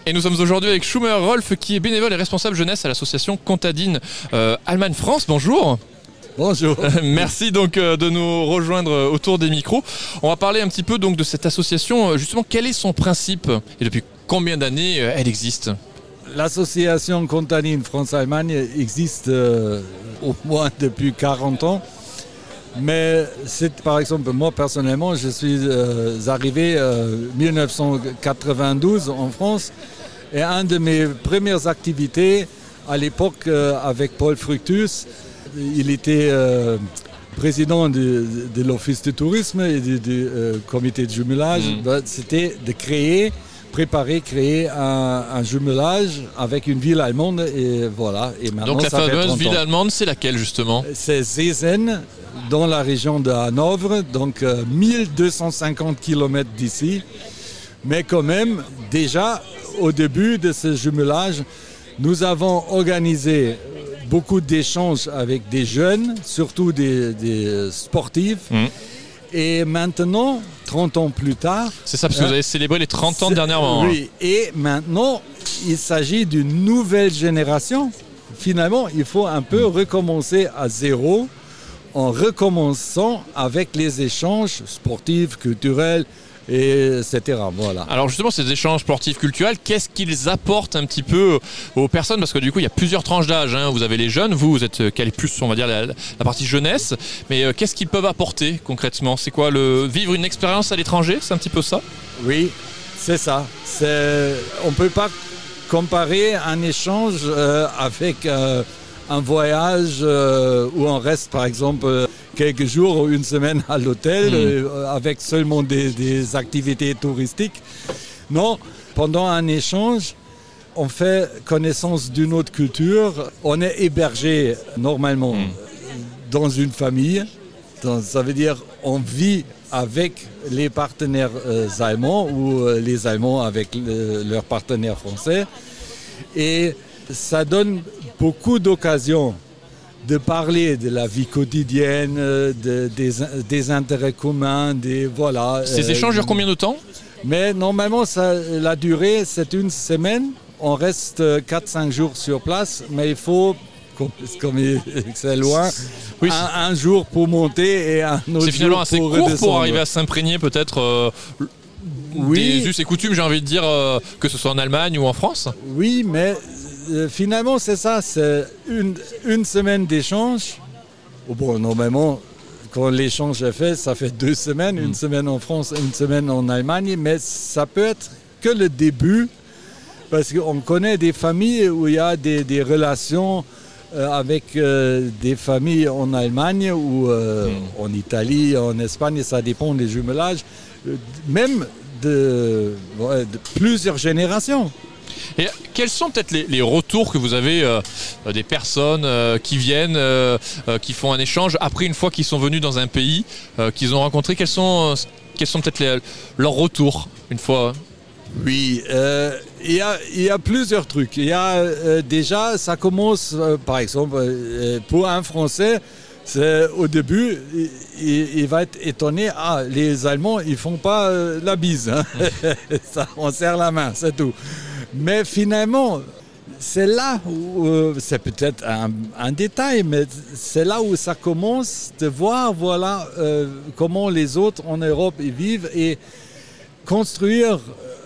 Et nous sommes aujourd'hui avec Schumer Rolf, qui est bénévole et responsable jeunesse à l'association Contadine Allemagne France. Bonjour. Bonjour. Merci donc de nous rejoindre autour des micros. On va parler un petit peu donc de cette association. Justement, quel est son principe et depuis combien d'années elle existe ? L'association Contadine France-Allemagne existe au moins depuis 40 ans. Mais c'est, par exemple, moi personnellement, je suis arrivé en 1992 en France. Et une de mes premières activités à l'époque avec Paul Fructus, il était président de l'Office de tourisme et du comité de jumelage. C'était de créer un jumelage avec une ville allemande. Et voilà. Et donc la fameuse ville allemande, c'est laquelle justement ? C'est Seesen, dans la région de Hanovre, donc 1250 km d'ici. Mais quand même, déjà, au début de ce jumelage, nous avons organisé beaucoup d'échanges avec des jeunes, surtout des sportifs. Et maintenant, 30 ans plus tard... C'est ça, parce que vous avez célébré les 30 ans dernièrement. Oui, et maintenant, il s'agit d'une nouvelle génération. Finalement, il faut un peu recommencer à zéro, en recommençant avec les échanges sportifs, culturels, etc. Voilà. Alors justement, ces échanges sportifs culturels, qu'est-ce qu'ils apportent un petit peu aux personnes ? Parce que du coup, il y a plusieurs tranches d'âge. Vous avez les jeunes, vous êtes calé plus, on va dire, la partie jeunesse. Mais qu'est-ce qu'ils peuvent apporter concrètement ? C'est quoi, vivre une expérience à l'étranger ? C'est un petit peu ça ? Oui, c'est ça. On ne peut pas comparer un échange avec un voyage où on reste, par exemple, quelques jours ou une semaine à l'hôtel avec seulement des activités touristiques. Non, pendant un échange, on fait connaissance d'une autre culture. On est hébergé normalement dans une famille. Donc, ça veut dire on vit avec les partenaires allemands ou les Allemands avec leurs partenaires français. Et ça donne beaucoup d'occasions de parler de la vie quotidienne, des intérêts communs, voilà. Ces échanges durent combien de temps ? Mais normalement, la durée, c'est une semaine. On reste 4-5 jours sur place, mais il faut, comme c'est loin, oui, un jour pour monter et un autre jour pour redescendre. C'est finalement assez court pour arriver à s'imprégner peut-être des us et coutumes, j'ai envie de dire, que ce soit en Allemagne ou en France ? Oui, mais... finalement, c'est ça, c'est une semaine d'échange. Bon, normalement, quand l'échange est fait, ça fait 2 semaines, une semaine en France, une semaine en Allemagne, mais ça peut être que le début, parce qu'on connaît des familles où il y a des relations avec des familles en Allemagne ou en Italie, en Espagne, ça dépend des jumelages, même de plusieurs générations. Et quels sont peut-être les retours que vous avez des personnes qui viennent, qui font un échange après une fois qu'ils sont venus dans un pays qu'ils ont rencontré ? Quels sont peut-être leurs retours une fois ? Oui, il y a plusieurs trucs. Il y a déjà, ça commence par exemple pour un Français. Au début, il va être étonné. Les Allemands, ils font pas la bise. Ça, on serre la main, c'est tout. Mais finalement, c'est là où, c'est peut-être un détail, mais c'est là où ça commence de voir comment les autres en Europe y vivent et construire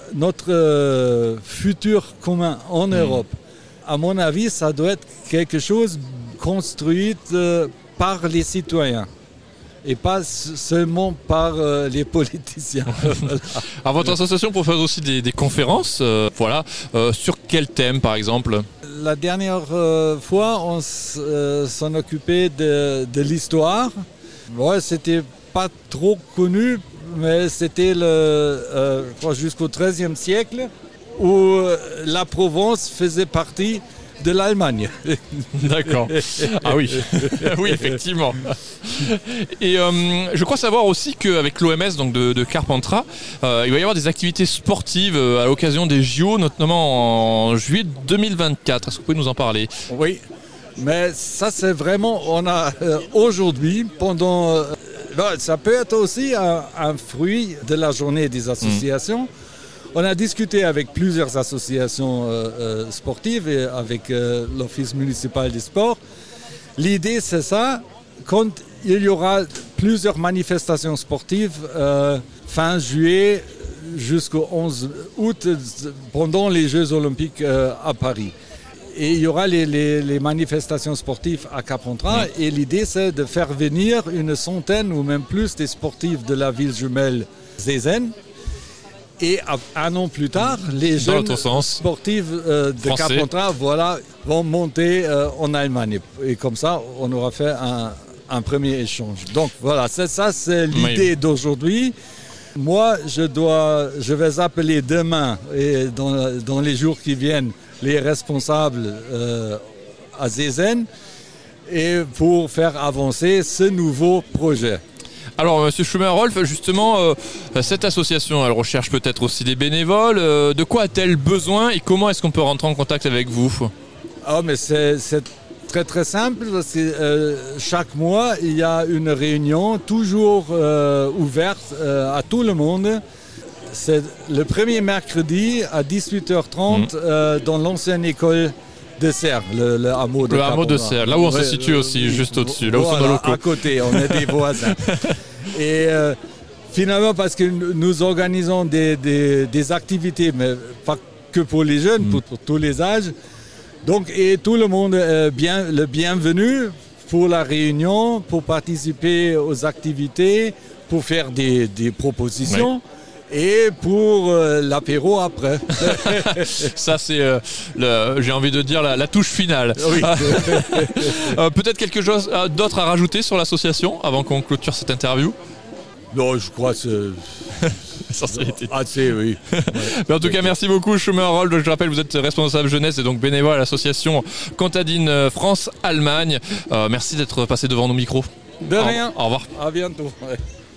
notre futur commun en Europe. À mon avis, ça doit être quelque chose construit par les citoyens. Et pas seulement par les politiciens. Voilà. Alors votre association propose aussi des conférences, sur quel thème par exemple ? La dernière fois, on s'en occupait de l'histoire. Ouais, c'était pas trop connu, mais c'était jusqu'au XIIIe siècle où la Provence faisait partie de l'Allemagne. D'accord. Ah oui, oui effectivement. Et je crois savoir aussi qu'avec l'OMS donc de Carpentras, il va y avoir des activités sportives à l'occasion des JO, notamment en juillet 2024. Est-ce que vous pouvez nous en parler ? Oui, mais ça c'est vraiment, on a aujourd'hui, pendant... ça peut être aussi un fruit de la journée des associations. On a discuté avec plusieurs associations sportives et avec l'Office municipal des sports. L'idée, c'est ça. Quand il y aura plusieurs manifestations sportives fin juillet jusqu'au 11 août pendant les Jeux olympiques à Paris. Et il y aura les manifestations sportives à Carpentras. Et l'idée, c'est de faire venir une centaine ou même plus des sportifs de la ville jumelle Zézen. Et un an plus tard, les jeunes sportifs de Carpentras vont monter en Allemagne. Et comme ça, on aura fait un premier échange. Donc voilà, ça c'est l'idée d'aujourd'hui. Moi, je vais appeler demain et dans les jours qui viennent les responsables à Zézen et pour faire avancer ce nouveau projet. Alors, Monsieur Schumer-Rolf, justement, cette association, elle recherche peut-être aussi des bénévoles. De quoi a-t-elle besoin et comment est-ce qu'on peut rentrer en contact avec vous ? Mais c'est très très simple parce que chaque mois, il y a une réunion toujours ouverte à tout le monde. C'est le premier mercredi à 18h30 dans l'ancienne école de Serres, le hameau de Carpentras. Le hameau de Serres, là où on se situe aussi, juste au-dessus, là où sont nos locaux. À côté, on est des voisins. Et finalement, parce que nous organisons des activités, mais pas que pour les jeunes, pour tous les âges. Donc, et tout le monde est le bienvenu pour la réunion, pour participer aux activités, pour faire des propositions. Oui. Et pour l'apéro après. Ça, c'est, j'ai envie de dire, la touche finale. Oui. Peut-être quelque chose d'autre à rajouter sur l'association avant qu'on clôture cette interview ? Non, je crois que c'est assez, oui. Mais en tout cas, merci beaucoup, Schumer-Rolf. Je rappelle, vous êtes responsable jeunesse et donc bénévole à l'association Contadine France-Allemagne. Merci d'être passé devant nos micros. De rien. Au revoir. À bientôt. Ouais.